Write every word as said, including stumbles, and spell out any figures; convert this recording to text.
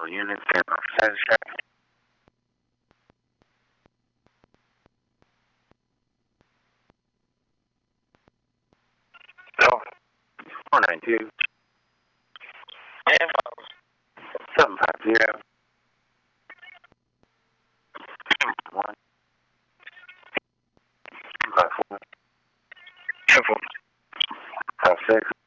units and satisfaction. So, four nine two. seven five zero. one. two five four. two four. five six.